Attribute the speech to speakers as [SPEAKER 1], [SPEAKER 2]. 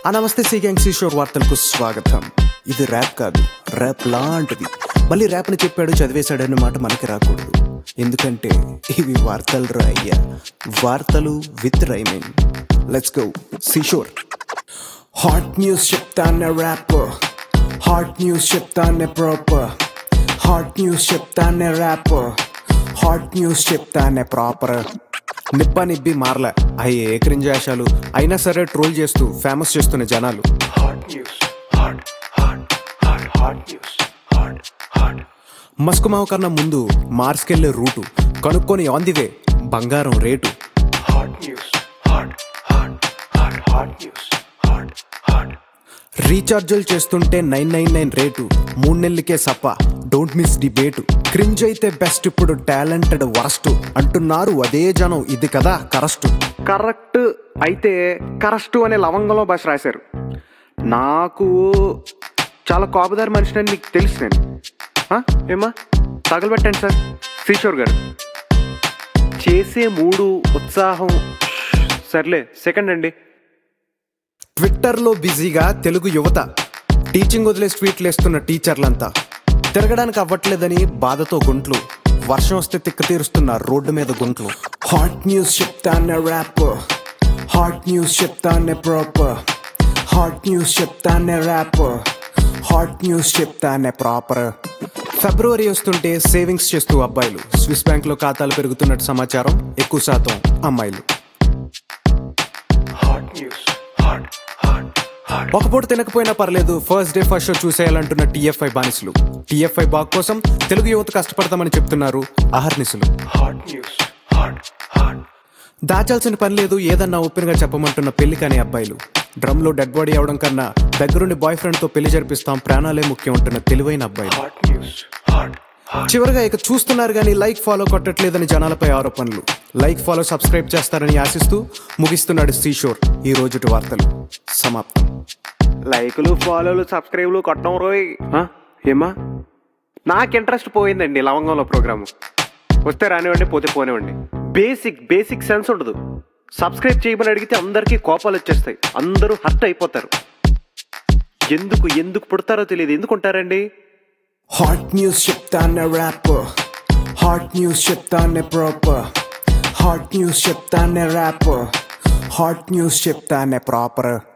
[SPEAKER 1] నమస్తే C gang C షోర్ వార్తలకు స్వాగతం. ఇది ర్యాప్ కాదు, ర్యాప్ లాంటిది. మళ్ళీ ర్యాప్ని చెప్పాడు చదివేశాడన్న మాట మనకి రాకూడదు, ఎందుకంటే ఇవి వార్తలు రా అయ్యా, వార్తలు విత్ రైమింగ్. లెట్స్ గో సి షోర్. హాట్ న్యూస్ చెప్తానే ర్యాపర్, హాట్ న్యూస్ చెప్తానే ప్రాపర్, హాట్ న్యూస్ చెప్తానే ర్యాపర్, హాట్ న్యూస్ చెప్తానే ప్రాపర్. నిబ్బా నిబ్బి మారలే అయ్యే క్రింజాశాలు, అయినా సరే ట్రోల్ చేస్తూ ఫేమస్ చేస్తున్న జనాలు. మస్కుమావ కన్నా ముందు మార్స్కెళ్లే రూటు కనుక్కొని ఆన్ ది వే బంగారం రేటు. రీఛార్జులు చేస్తుంటే 999 రేటు, 3 నెలలకే సప్ప, డోంట్ మిస్ డిబేటు. క్రింజ్ అయితే బెస్ట్, ఇప్పుడు టాలెంటెడ్ వరస్ట్ అంటున్నారు అదే జనం, ఇది కదా కరెక్ట్. కరెక్ట్ అయితే కరెక్ట్ అనే లవంగంలో భాష రాశారు. నాకు చాలా కోపదారి మనిషిని మీకు తెలుసు నేను. ఏమా తగలబెట్టండి సార్ శ్రీశోర్ గారు. చేసే మూడు ఉత్సాహం సర్లే సెకండ్ అండి. ట్విట్టర్లో బిజీగా తెలుగు యువత, టీచింగ్ వదిలే ట్వీట్లు వేస్తున్న టీచర్లంతా, తిరగడానికి అవ్వట్లేదని బాధతో గుంట్లు, వర్షం వస్తే తిక్క తీరుస్తున్న రోడ్డు మీద గుంట్లు. హాట్ న్యూస్ చెప్తానే ర్యాపర్, హాట్ న్యూస్ చెప్తానే ప్రాపర్, హాట్ న్యూస్ చెప్తానే ర్యాపర్, హాట్ న్యూస్ చెప్తానే ప్రాపర్. ఫిబ్రవరి వస్తుంటే సేవింగ్స్ చేస్తూ అబ్బాయిలు, స్విస్ బ్యాంక్ లో ఖాతాలు పెరుగుతున్నట్టు సమాచారం, ఎక్కువ శాతం అమ్మాయిలు. ఒక పూట తినకపోయినా పర్లేదు, ఫస్ట్ డే ఫస్ట్ షో చూసేయాలంటున్న టీఎఫ్ఐ బానిసలు, టీఎఫ్ఐ బాగ్ కోసం తెలుగు యువత కష్టపడతామని చెప్తున్నారు అహర్నిశలు. దాచాల్సిన పని లేదు, ఏదన్నా ఓపెన్ గా చెప్పమంటున్న పెళ్లి కాని అబ్బాయిలు, డ్రమ్ లో డెడ్ బాడీ అవడం కన్నా దగ్గరుండి బాయ్ ఫ్రెండ్ తో పెళ్లి జరిపిస్తాం, ప్రాణాలే ముఖ్యం ఉంటున్న తెలివైన అబ్బాయిలు. చివరిగా ఇక చూస్తున్నారు కానీ లైక్ ఫాలో కొట్టట్లేదని జనాలపై ఆరోపణలు. లైక్ ఫాలో సబ్స్క్రైబ్ చేస్తారని ఆశిస్తూ ముగిస్తున్నాడు సి షోర్ ఈ రోజుటి వార్తలు సమాప్తం. లైకులు ఫాలోలు సబ్స్క్రైబ్లు కొట్టడం రోయ్. ఏమా నాకు ఇంట్రెస్ట్ పోయిందండి లవంగంలో ప్రోగ్రాము. వస్తే రానివ్వండి, పోతే పోనివ్వండి. బేసిక్ సెన్స్ ఉండదు. సబ్స్క్రైబ్ చేయమని అడిగితే అందరికీ కోపాలు వచ్చేస్తాయి, అందరూ హర్ట్ అయిపోతారు. ఎందుకు పుడతారో తెలియదు, ఎందుకు ఉంటారండి? హాట్ న్యూస్ చెప్తానే ర్యాపర్, హాట్ న్యూస్ చెప్తానే ప్రాపర్, హాట్ న్యూస్ చెప్తానే ర్యాపర్, హాట్ న్యూస్ చెప్తానే ప్రాపర్.